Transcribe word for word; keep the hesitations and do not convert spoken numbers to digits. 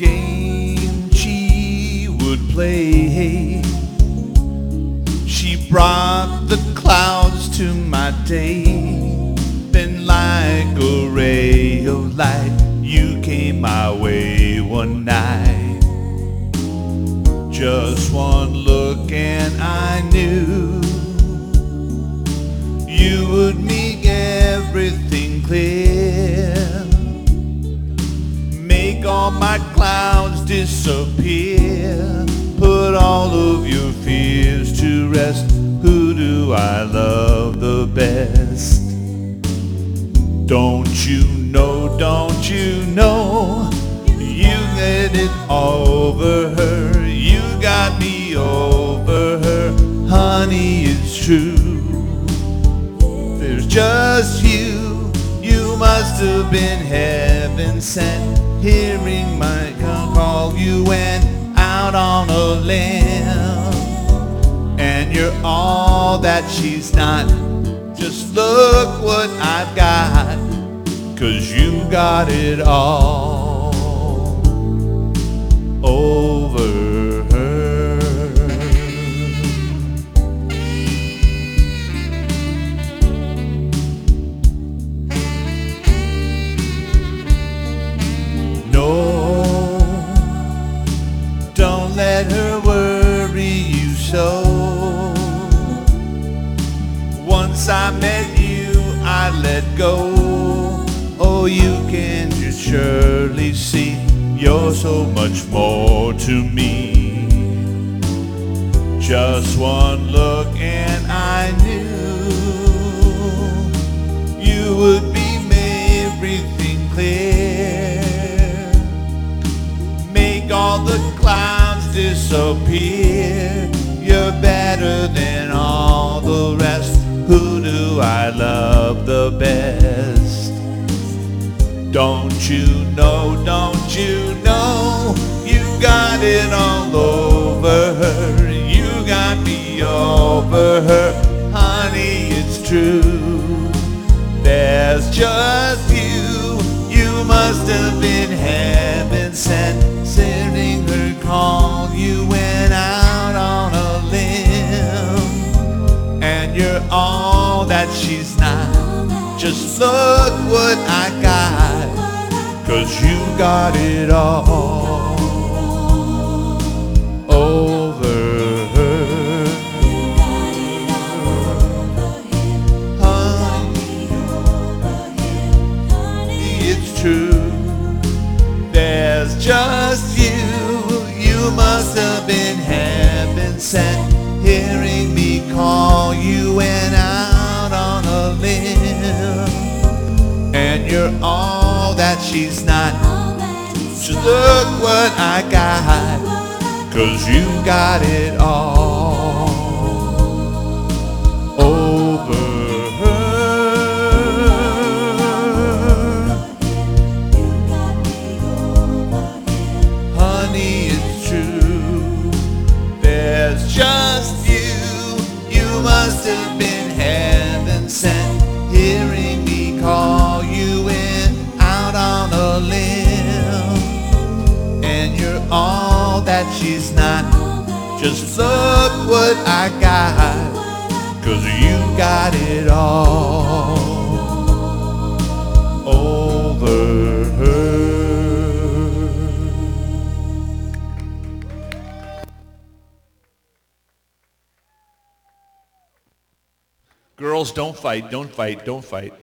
game she would play. She brought the clouds to my day. Then like a ray of light, you came my way one night. Just one look and I knew you would make everything clear, make all my clouds disappear, put all of your fears to rest. Who do I love the best? Don't you know, don't you know, you get it over her, you got me over her, honey, it's true. There's just you, you must have been heaven sent, hearing my call. You went out on a limb, and you're all that she's not. Just look what I've got, 'cause you got it all over her. No, don't let her worry you so. Once I met you, I let go. Oh, you can just surely see you're so much more to me. Just one look and I knew you would be everything clear, make all the clouds disappear. You're better than all the rest. Who do I love the best? Don't you know, don't you know, you got it all over her, you got me over her, honey, it's true. There's just you, you must have been heaven sent, sending her call. You went out on a limb, and you're all that she's not. Just look what I got, 'cause you got it all over her. Honey, it's true. There's just you, you must have been heaven sent, hearing me call. You went out on a limb, and you're all that she's not. Just look what I got, 'cause you got it all over her. Honey, it's true. There's just you, you must have been heaven sent, hearing me call. You went out on a limb, and you're all that she's not. Just look what I got, 'cause you got it all over her. Girls, don't fight, don't fight, don't fight.